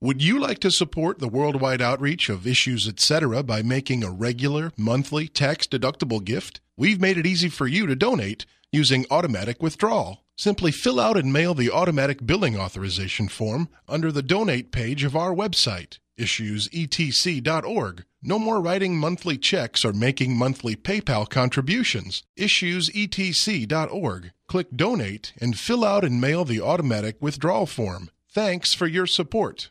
Would you like to support the worldwide outreach of Issues Etc. by making a regular, monthly, tax-deductible gift? We've made it easy for you to donate using automatic withdrawal. Simply fill out and mail the automatic billing authorization form under the donate page of our website, issuesetc.org. No more writing monthly checks or making monthly PayPal contributions. Issuesetc.org. Click Donate and fill out and mail the automatic withdrawal form. Thanks for your support.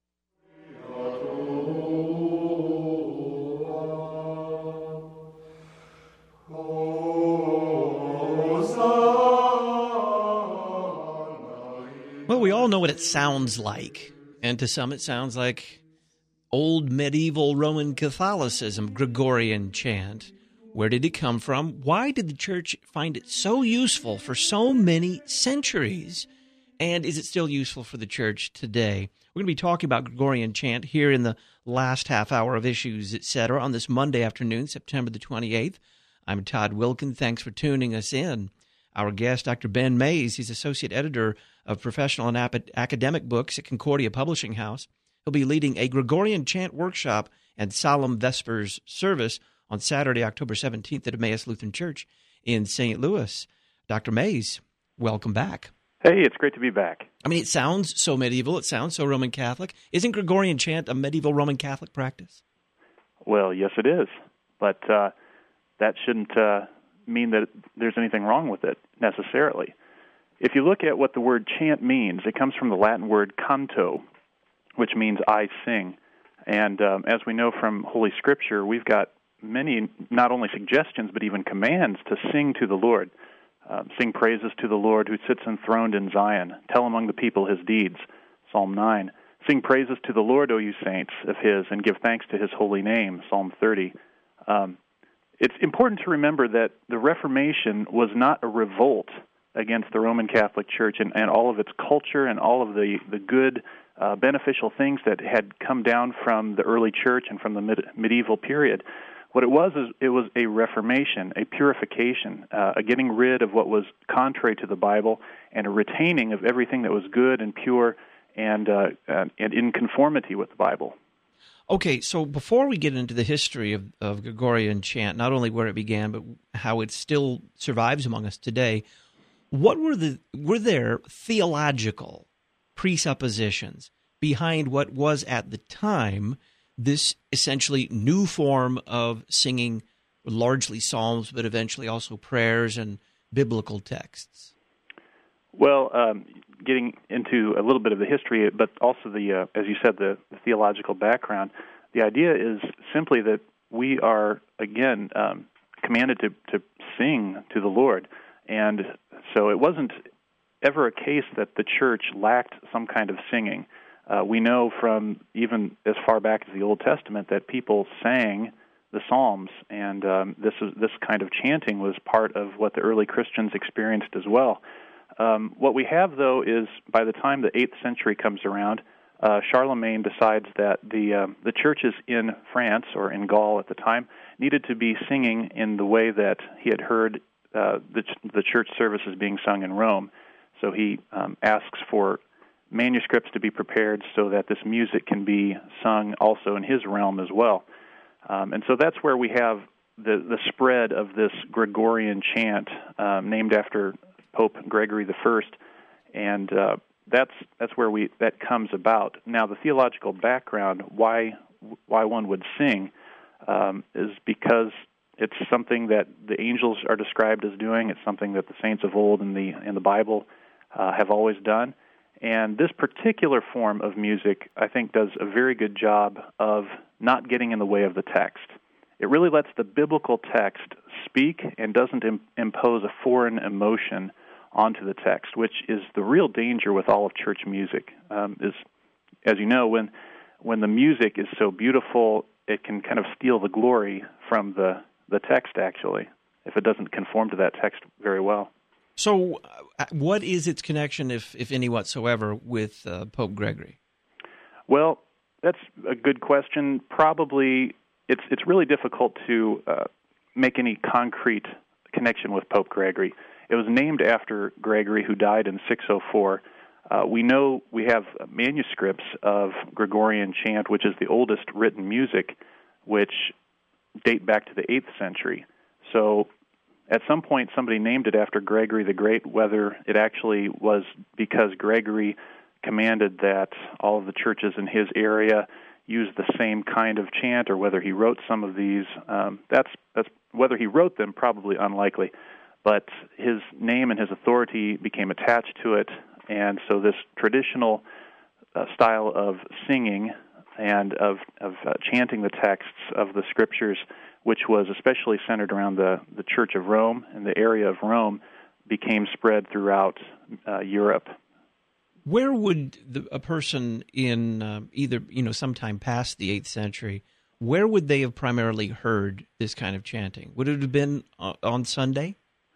Well, we all know what it sounds like, and to some it sounds like old medieval Roman Catholicism, Gregorian chant. Where did it come from? Why did the church find it so useful for so many centuries? And is it still useful for the church today? We're going to be talking about Gregorian chant here in the last half hour of Issues, Etc. on this Monday afternoon, September the 28th. I'm Todd Wilkin. Thanks for tuning us in. Our guest, Dr. Ben Mays, he's Associate Editor of Professional and Academic Books at Concordia Publishing House. He'll be leading a Gregorian chant workshop and solemn Vespers service on Saturday, October 17th at Emmaus Lutheran Church in St. Louis. Dr. Mays, welcome back. Hey, it's great to be back. I mean, it sounds so medieval. It sounds so Roman Catholic. Isn't Gregorian chant a medieval Roman Catholic practice? Well, yes, it is. But that shouldn't mean that there's anything wrong with it necessarily. If you look at what the word chant means, it comes from the Latin word canto, which means I sing. And as we know from Holy Scripture, we've got many, not only suggestions, but even commands to sing to the Lord. Sing praises to the Lord who sits enthroned in Zion. Tell among the people his deeds, Psalm 9. Sing praises to the Lord, O you saints of his, and give thanks to his holy name, Psalm 30. It's important to remember that the Reformation was not a revolt against the Roman Catholic Church and all of its culture and all of the good, beneficial things that had come down from the early church and from the medieval period. What it was is it was a reformation, a purification, a getting rid of what was contrary to the Bible and a retaining of everything that was good and pure and in conformity with the Bible. Okay, so before we get into the history of Gregorian chant, not only where it began, but how it still survives among us today, were there theological presuppositions behind what was at the time this essentially new form of singing, largely psalms, but eventually also prayers and biblical texts? Well, getting into a little bit of the history, but also the, as you said, the theological background, the idea is simply that we are, again, commanded to sing to the Lord. And so it wasn't ever a case that the church lacked some kind of singing. We know from even as far back as the Old Testament that people sang the Psalms, and this kind of chanting was part of what the early Christians experienced as well. What we have, though, is by the time the 8th century comes around, Charlemagne decides that the churches in France, or in Gaul at the time, needed to be singing in the way that he had heard the church services being sung in Rome. So he asks for manuscripts to be prepared so that this music can be sung also in his realm as well. And so that's where we have the spread of this Gregorian chant named after Pope Gregory I, and that's where that comes about. Now, the theological background, why one would sing, is because it's something that the angels are described as doing. It's something that the saints of old in the Bible have always done. And this particular form of music, I think, does a very good job of not getting in the way of the text. It really lets the biblical text speak and doesn't impose a foreign emotion onto the text, which is the real danger with all of church music. Is, as you know, when the music is so beautiful, it can kind of steal the glory from the text, actually, if it doesn't conform to that text very well. So what is its connection, if any whatsoever, with Pope Gregory? Well, that's a good question. Probably it's really difficult to make any concrete connection with Pope Gregory. It was named after Gregory, who died in 604. We know we have manuscripts of Gregorian chant, which is the oldest written music, which date back to the 8th century. So at some point somebody named it after Gregory the Great, whether it actually was because Gregory commanded that all of the churches in his area use the same kind of chant, or whether he wrote some of these. That's whether he wrote them, probably unlikely. But his name and his authority became attached to it, and so this traditional style of singing and of chanting the texts of the Scriptures, which was especially centered around the Church of Rome and the area of Rome, became spread throughout Europe. Where would a person in either sometime past the 8th century, where would they have primarily heard this kind of chanting? Would it have been on Sunday?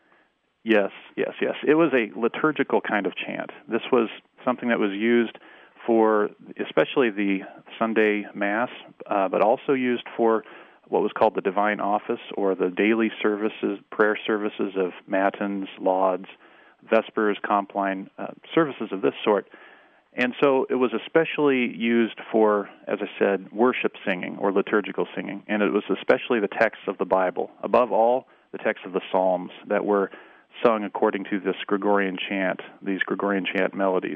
Yes. It was a liturgical kind of chant. This was something that was used for especially the Sunday Mass, but also used for what was called the Divine Office, or the daily services, prayer services of Matins, Lauds, Vespers, Compline, services of this sort. And so it was especially used for, as I said, worship singing or liturgical singing, and it was especially the texts of the Bible. Above all, the texts of the Psalms that were sung according to this Gregorian chant, these Gregorian chant melodies.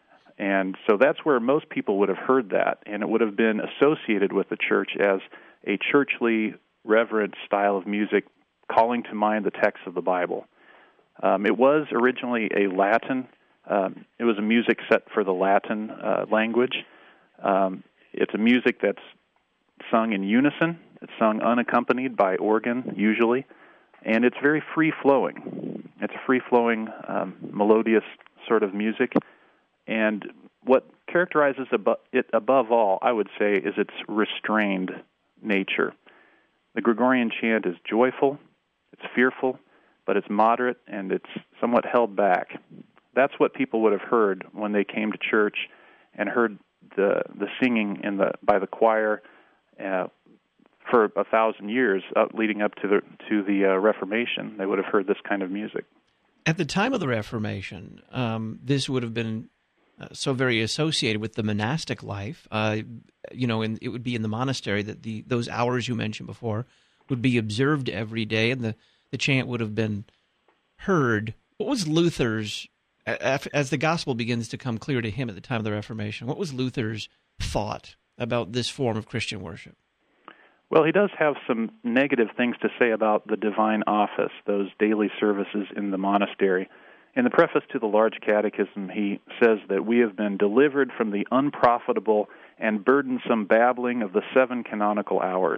And so that's where most people would have heard that, and it would have been associated with the church as a churchly, reverent style of music, calling to mind the texts of the Bible. It was originally a Latin. It was a music set for the Latin language. It's a music that's sung in unison. It's sung unaccompanied by organ, usually, and it's very free-flowing. It's a free-flowing, melodious sort of music. And what characterizes it above all, I would say, is its restrained nature. The Gregorian chant is joyful, it's fearful, but it's moderate and it's somewhat held back. That's what people would have heard when they came to church and heard the singing by the choir for 1,000 years leading up to the Reformation. They would have heard this kind of music. At the time of the Reformation, this would have been so very associated with the monastic life. And it would be in the monastery that those hours you mentioned before would be observed every day, and the chant would have been heard. What was Luther's, as the gospel begins to come clear to him at the time of the Reformation, what was Luther's thought about this form of Christian worship? Well, he does have some negative things to say about the divine office, those daily services in the monastery. In the preface to the Large Catechism, he says that we have been delivered from the unprofitable and burdensome babbling of the 7 canonical hours.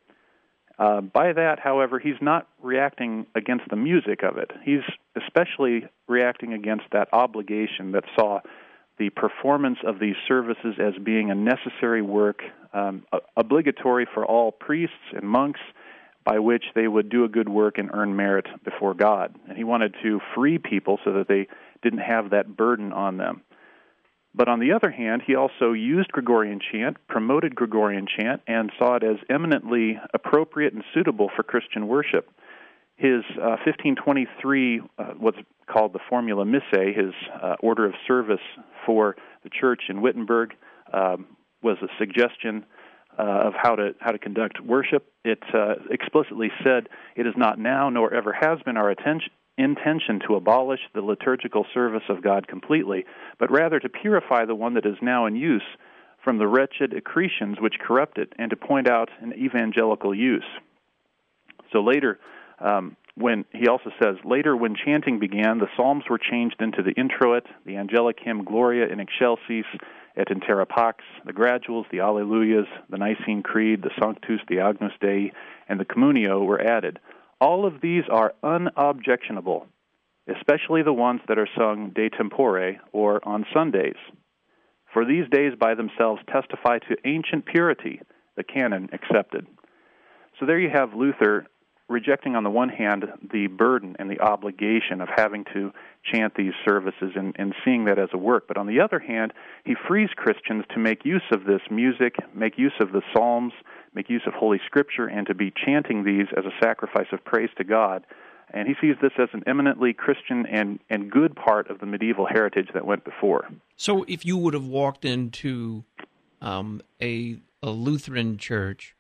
By that, however, he's not reacting against the music of it. He's especially reacting against that obligation that saw the performance of these services as being a necessary work, obligatory for all priests and monks, by which they would do a good work and earn merit before God. And he wanted to free people so that they didn't have that burden on them. But on the other hand, he also used Gregorian chant, promoted Gregorian chant, and saw it as eminently appropriate and suitable for Christian worship. His 1523, what's called the Formula Missae, his order of service for the church in Wittenberg, was a suggestion of how to conduct worship. It explicitly said, "It is not now, nor ever has been our intention to abolish the liturgical service of God completely, but rather to purify the one that is now in use from the wretched accretions which corrupt it, and to point out an evangelical use." So later, when chanting began, the psalms were changed into the introit, the angelic hymn Gloria in excelsis et in terra pax, the graduals, the Alleluias, the Nicene Creed, the Sanctus, the Agnus Dei, and the Communio were added. All of these are unobjectionable, especially the ones that are sung de tempore, or on Sundays. For these days by themselves testify to ancient purity, the canon accepted. So there you have Luther rejecting on the one hand the burden and the obligation of having to chant these services and seeing that as a work. But on the other hand, he frees Christians to make use of this music, make use of the Psalms, make use of Holy Scripture, and to be chanting these as a sacrifice of praise to God. And he sees this as an eminently Christian and good part of the medieval heritage that went before. So if you would have walked into a Lutheran church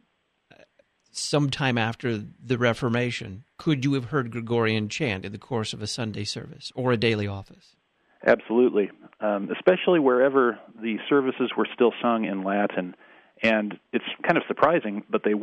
sometime after the Reformation, could you have heard Gregorian chant in the course of a Sunday service or a daily office? Absolutely, especially wherever the services were still sung in Latin. And it's kind of surprising, but they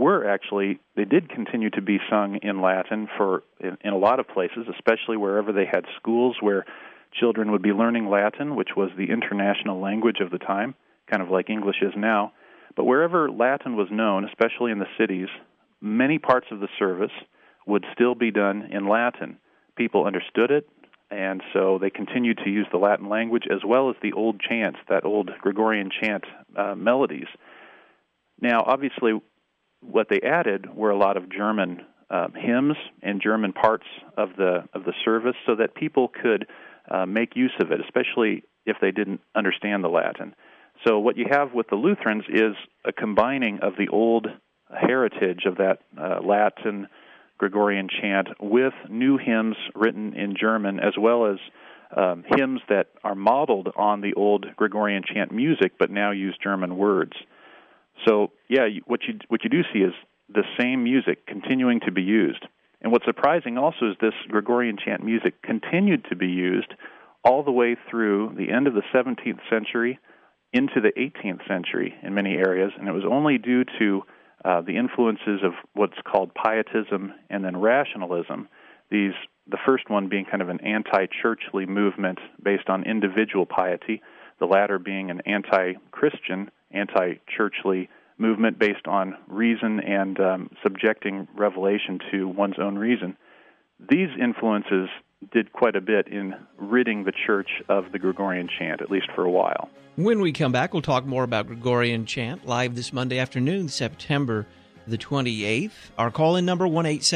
did continue to be sung in Latin in a lot of places, especially wherever they had schools where children would be learning Latin, which was the international language of the time, kind of like English is now. But wherever Latin was known, especially in the cities, many parts of the service would still be done in Latin. People understood it, and so they continued to use the Latin language as well as the old chants, that old Gregorian chant melodies. Now, obviously, what they added were a lot of German hymns and German parts of the service, so that people could make use of it, especially if they didn't understand the Latin. So what you have with the Lutherans is a combining of the old heritage of that Latin Gregorian chant with new hymns written in German, as well as hymns that are modeled on the old Gregorian chant music, but now use German words. So, yeah, what you do see is the same music continuing to be used. And what's surprising also is this Gregorian chant music continued to be used all the way through the end of the 17th century into the 18th century in many areas, and it was only due to the influences of what's called pietism and then rationalism, the first one being kind of an anti-churchly movement based on individual piety, the latter being an anti-Christian, anti-churchly movement based on reason and subjecting revelation to one's own reason. These influences did quite a bit in ridding the church of the Gregorian chant, at least for a while. When we come back, we'll talk more about Gregorian chant live this Monday afternoon, September the 28th. Our call-in number,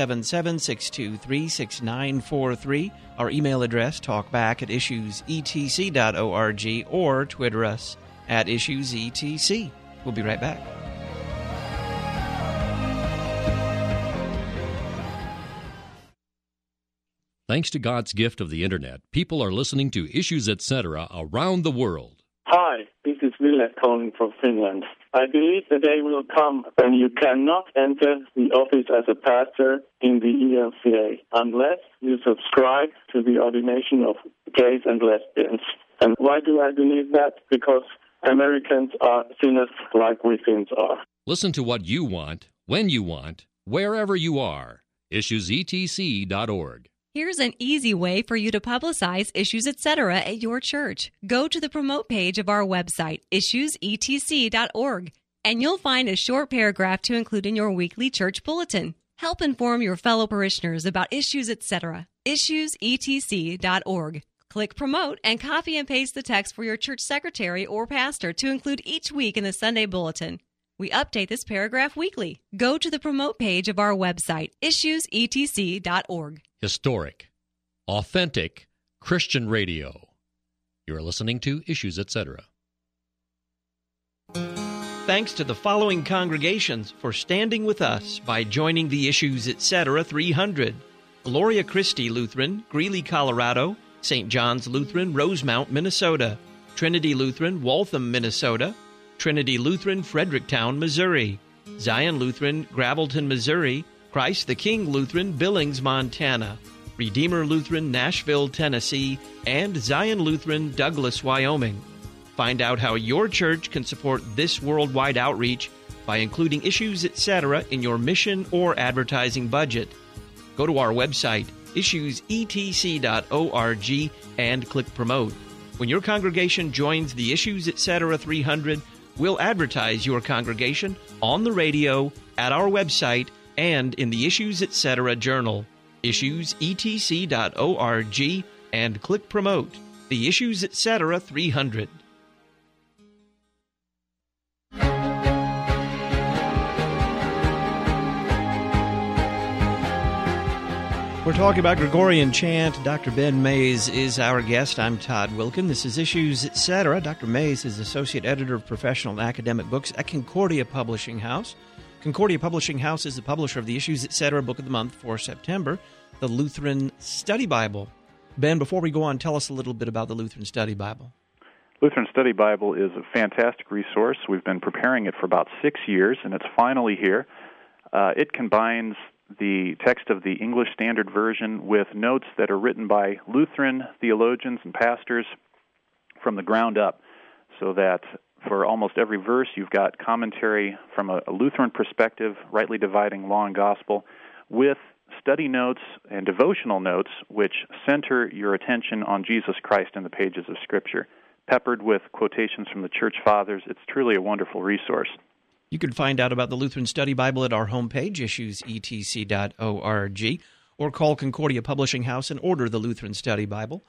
1-877-623-6943. Our email address, talkback@issuesetc.org, or Twitter us @issuesetc. We'll be right back. Thanks to God's gift of the Internet, people are listening to Issues Etc. around the world. Hi, this is Willett calling from Finland. I believe the day will come when you cannot enter the office as a pastor in the ELCA unless you subscribe to the ordination of gays and lesbians. And why do I believe that? Because Americans are sinners like we Finns are. Listen to what you want, when you want, wherever you are. IssuesETC.org. Here's an easy way for you to publicize Issues Etc. at your church. Go to the promote page of our website, issuesetc.org, and you'll find a short paragraph to include in your weekly church bulletin. Help inform your fellow parishioners about Issues Etc. issuesetc.org. Click promote and copy and paste the text for your church secretary or pastor to include each week in the Sunday bulletin. We update this paragraph weekly. Go to the promote page of our website, issuesetc.org. Historic, authentic Christian radio. You're listening to Issues Etc. Thanks to the following congregations for standing with us by joining the Issues Etc. 300. Gloria Christi Lutheran, Greeley, Colorado. St. John's Lutheran, Rosemount, Minnesota. Trinity Lutheran, Waltham, Minnesota. Trinity Lutheran, Fredericktown, Missouri. Zion Lutheran, Gravelton, Missouri. Christ the King Lutheran, Billings, Montana. Redeemer Lutheran, Nashville, Tennessee. And Zion Lutheran, Douglas, Wyoming. Find out how your church can support this worldwide outreach by including Issues Etc. in your mission or advertising budget. Go to our website, issuesetc.org, and click Promote. When your congregation joins the Issues Etc. 300, we'll advertise your congregation on the radio, at our website, and in the Issues Etc. Journal, issuesetc.org, and click Promote. The Issues Etc. 300. We're talking about Gregorian chant. Dr. Ben Mays is our guest. I'm Todd Wilkin. This is Issues Etc. Dr. Mays is Associate Editor of Professional and Academic Books at Concordia Publishing House. Concordia Publishing House is the publisher of the Issues Etc. Book of the Month for September, the Lutheran Study Bible. Ben, before we go on, tell us a little bit about the Lutheran Study Bible. Lutheran Study Bible is a fantastic resource. We've been preparing it for about 6 years, and it's finally here. It combines the text of the English Standard Version with notes that are written by Lutheran theologians and pastors from the ground up, so that for almost every verse you've got commentary from a Lutheran perspective, rightly dividing law and gospel, with study notes and devotional notes which center your attention on Jesus Christ in the pages of Scripture, peppered with quotations from the Church Fathers. It's truly a wonderful resource. You can find out about the Lutheran Study Bible at our homepage, issuesetc.org, or call Concordia Publishing House and order the Lutheran Study Bible,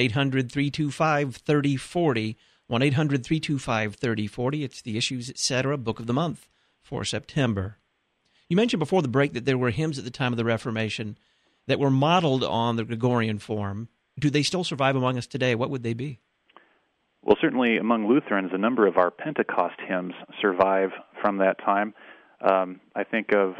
1-800-325-3040, 1-800-325-3040. It's the Issues Etc. Book of the Month for September. You mentioned before the break that there were hymns at the time of the Reformation that were modeled on the Gregorian form. Do they still survive among us today? What would they be? Well, certainly among Lutherans, a number of our Pentecost hymns survive from that time. I think of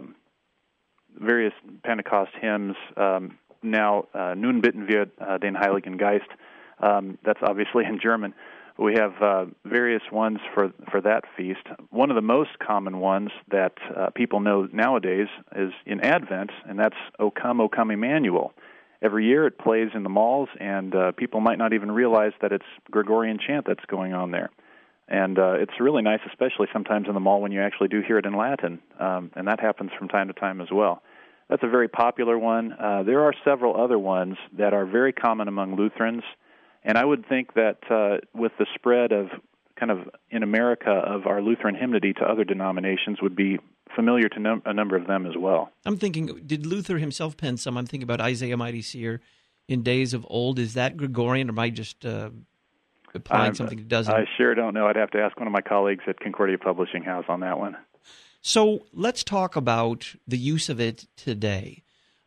various Pentecost hymns now, Nun bitten wir den Heiligen Geist. That's obviously in German. We have various ones for that feast. One of the most common ones that people know nowadays is in Advent, and that's O Come, Emmanuel. Every year it plays in the malls, and people might not even realize that it's Gregorian chant that's going on there. And it's really nice, especially sometimes in the mall when you actually do hear it in Latin, and that happens from time to time as well. That's a very popular one. There are several other ones that are very common among Lutherans, and I would think that with the spread of kind of in America of our Lutheran hymnody to other denominations would be familiar to a number of them as well. I'm thinking, did Luther himself pen some? I'm thinking about Isaiah Mighty Seer in days of old. Is that Gregorian, or am I just applying something that doesn't? I sure don't know. I'd have to ask one of my colleagues at Concordia Publishing House on that one. So let's talk about the use of it today.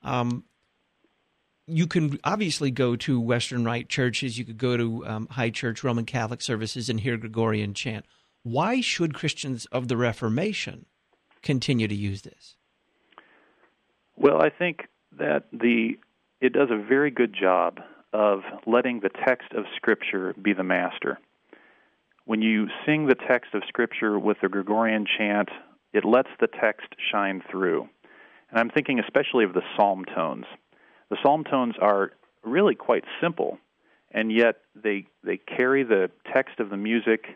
You can obviously go to Western Rite churches. You could go to High Church Roman Catholic services and hear Gregorian chant. Why should Christians of the Reformation continue to use this? Well, I think that it does a very good job of letting the text of Scripture be the master. When you sing the text of Scripture with the Gregorian chant, it lets the text shine through. And I'm thinking especially of the psalm tones. The psalm tones are really quite simple, and yet they carry the text of the music,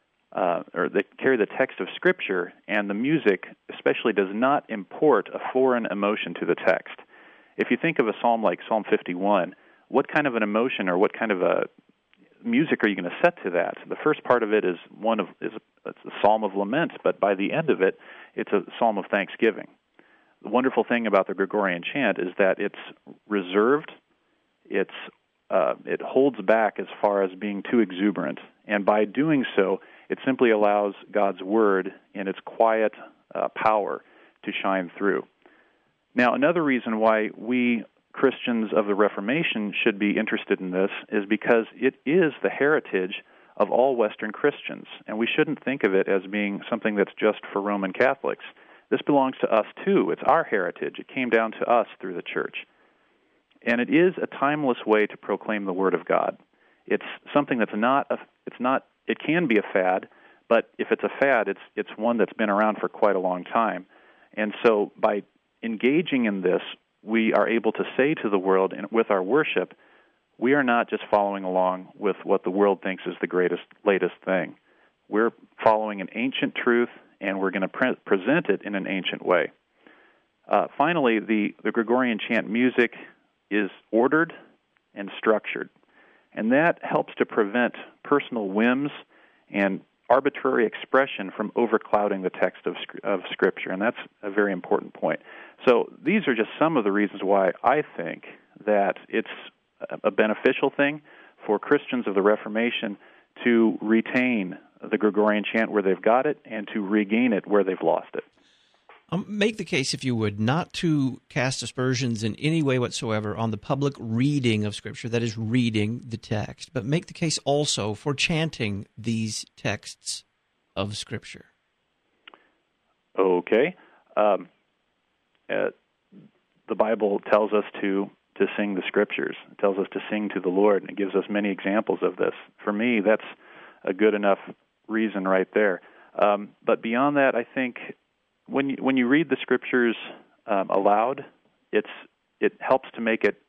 or they carry the text of Scripture, and the music especially does not import a foreign emotion to the text. If you think of a psalm like Psalm 51, what kind of an emotion or what kind of a music are you going to set to that? The first part of it is it's a psalm of lament, but by the end of it, it's a psalm of thanksgiving. The wonderful thing about the Gregorian chant is that it's reserved, it holds back as far as being too exuberant, and by doing so, it simply allows God's Word in its quiet power to shine through. Now, another reason why we Christians of the Reformation should be interested in this is because it is the heritage of all Western Christians, and we shouldn't think of it as being something that's just for Roman Catholics. This belongs to us, too. It's our heritage. It came down to us through the church. And it is a timeless way to proclaim the Word of God. It's something that's it can be a fad, but if it's a fad, it's one that's been around for quite a long time. And so by engaging in this, we are able to say to the world, and with our worship, we are not just following along with what the world thinks is the latest thing. We're following an ancient truth, and we're going to present it in an ancient way. Finally, the Gregorian chant music is ordered and structured, and that helps to prevent personal whims and arbitrary expression from overclouding the text of Scripture, and that's a very important point. So these are just some of the reasons why I think that it's a beneficial thing for Christians of the Reformation to retain the Gregorian chant where they've got it and to regain it where they've lost it. Make the case, if you would, not to cast aspersions in any way whatsoever on the public reading of Scripture, that is, reading the text, but make the case also for chanting these texts of Scripture. Okay. The Bible tells us to sing the Scriptures. It tells us to sing to the Lord, and it gives us many examples of this. For me, that's a good enough reason right there. But beyond that, I think when you read the Scriptures aloud, it helps to make it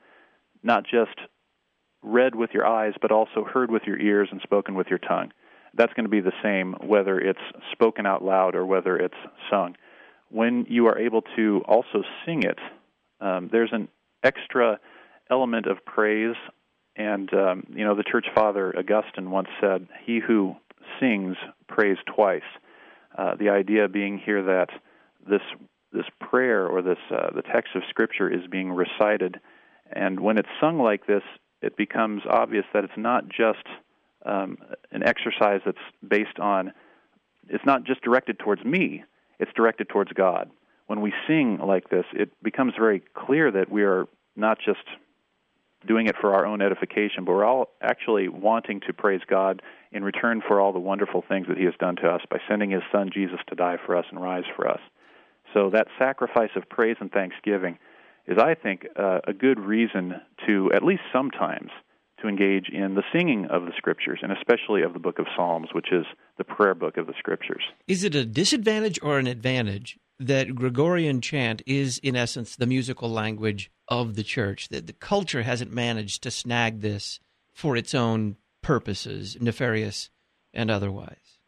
not just read with your eyes, but also heard with your ears and spoken with your tongue. That's going to be the same whether it's spoken out loud or whether it's sung. When you are able to also sing it, there's an extra element of praise. And, the church father Augustine once said, "He who sings prays twice." The idea being here that this prayer or the text of Scripture is being recited, and when it's sung like this, it becomes obvious that it's not just an exercise that's based on, it's not just directed towards me, it's directed towards God. When we sing like this, it becomes very clear that we are not just doing it for our own edification, but we're all actually wanting to praise God in return for all the wonderful things that He has done to us by sending His Son Jesus to die for us and rise for us. So that sacrifice of praise and thanksgiving is, I think, a good reason to, at least sometimes, to engage in the singing of the Scriptures, and especially of the book of Psalms, which is the prayer book of the Scriptures. Is it a disadvantage or an advantage that Gregorian chant is, in essence, the musical language of the church, that the culture hasn't managed to snag this for its own purposes, nefarious and otherwise?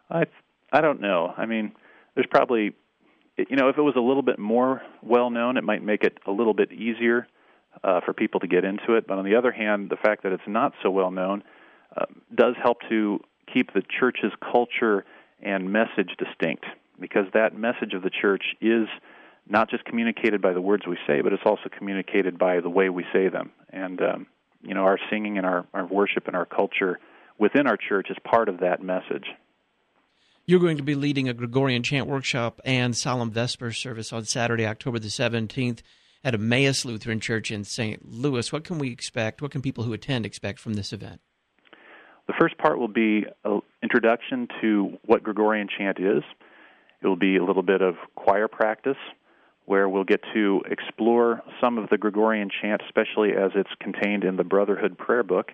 I don't know. I mean, there's probably, if it was a little bit more well-known, it might make it a little bit easier for people to get into it. But on the other hand, the fact that it's not so well-known does help to keep the church's culture and message distinct, because that message of the church is not just communicated by the words we say, but it's also communicated by the way we say them. And, our singing and our worship and our culture within our church is part of that message. You're going to be leading a Gregorian chant workshop and solemn Vesper service on Saturday, October the 17th at Emmaus Lutheran Church in St. Louis. What can we expect? What can people who attend expect from this event? The first part will be an introduction to what Gregorian chant is. It will be a little bit of choir practice, where we'll get to explore some of the Gregorian chant, especially as it's contained in the Brotherhood Prayer Book.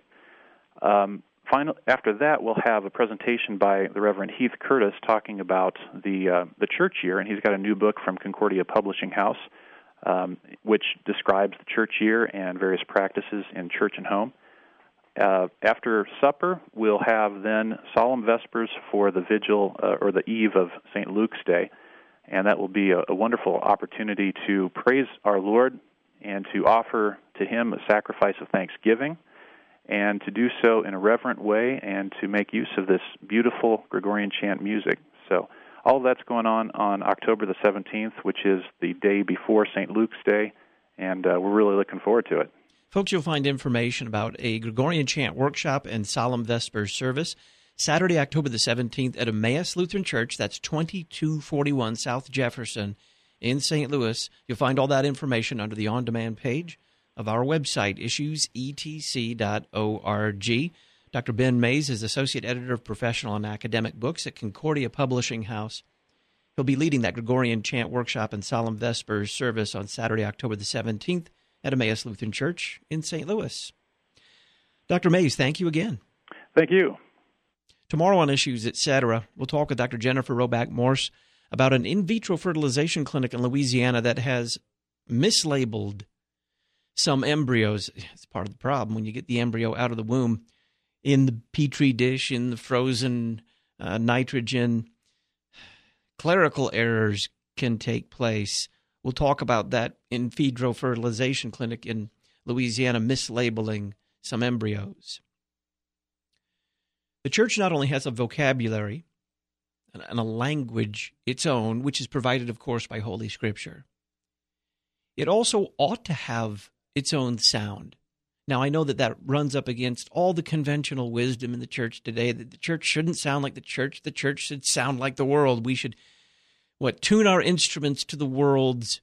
After that, we'll have a presentation by the Reverend Heath Curtis talking about the church year, and he's got a new book from Concordia Publishing House, which describes the church year and various practices in church and home. After supper, we'll have then solemn vespers for the vigil or the eve of St. Luke's Day, and that will be a wonderful opportunity to praise our Lord and to offer to Him a sacrifice of thanksgiving, and to do so in a reverent way and to make use of this beautiful Gregorian chant music. So all of that's going on October the 17th, which is the day before St. Luke's Day, and we're really looking forward to it. Folks, you'll find information about a Gregorian chant workshop and solemn Vesper service Saturday, October the 17th at Emmaus Lutheran Church. That's 2241 South Jefferson in St. Louis. You'll find all that information under the on-demand page of our website, issuesetc.org. Dr. Ben Mays is Associate Editor of Professional and Academic Books at Concordia Publishing House. He'll be leading that Gregorian chant workshop and solemn Vespers service on Saturday, October the 17th at Emmaus Lutheran Church in St. Louis. Dr. Mays, thank you again. Thank you. Tomorrow on Issues, Etc., we'll talk with Dr. Jennifer Roback Morse about an in vitro fertilization clinic in Louisiana that has mislabeled some embryos. It's part of the problem when you get the embryo out of the womb in the Petri dish, in the frozen nitrogen. Clerical errors can take place. We'll talk about that in vitro fertilization clinic in Louisiana mislabeling some embryos. The church not only has a vocabulary and a language its own, which is provided, of course, by Holy Scripture, it also ought to have its own sound. Now, I know that runs up against all the conventional wisdom in the church today, that the church shouldn't sound like the church should sound like the world. We should, tune our instruments to the world's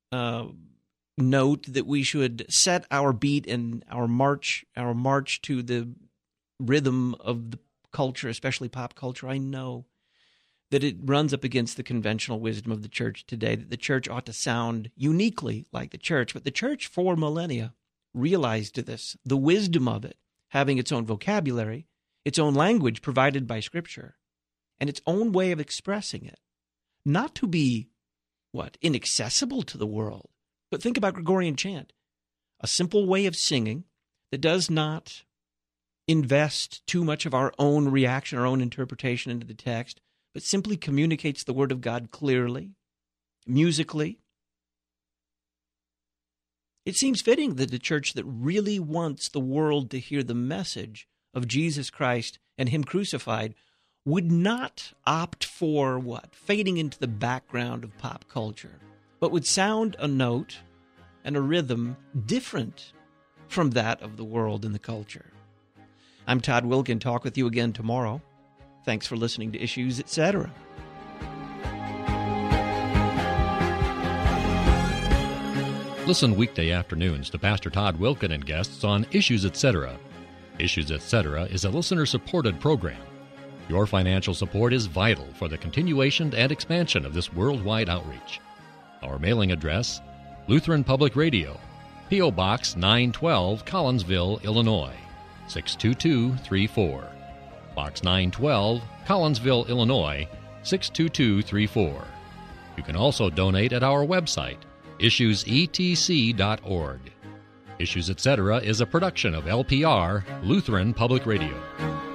note, that we should set our beat and our march to the rhythm of the culture, especially pop culture. I know that it runs up against the conventional wisdom of the church today, that the church ought to sound uniquely like the church. But the church for millennia realized this, the wisdom of it, having its own vocabulary, its own language provided by Scripture, and its own way of expressing it. Not to be, inaccessible to the world. But think about Gregorian chant, a simple way of singing that does not invest too much of our own reaction, our own interpretation into the text, but simply communicates the Word of God clearly, musically. It seems fitting that the church that really wants the world to hear the message of Jesus Christ and Him crucified would not opt for fading into the background of pop culture, but would sound a note and a rhythm different from that of the world and the culture. I'm Todd Wilken. Talk with you again tomorrow. Thanks for listening to Issues, Etc. Listen weekday afternoons to Pastor Todd Wilken and guests on Issues, Etc. Issues, Etc. is a listener-supported program. Your financial support is vital for the continuation and expansion of this worldwide outreach. Our mailing address, Lutheran Public Radio, P.O. Box 912, Collinsville, Illinois, 62234. Box 912, Collinsville, Illinois, 62234. You can also donate at our website, issuesetc.org. Issues, Etc. is a production of LPR, Lutheran Public Radio.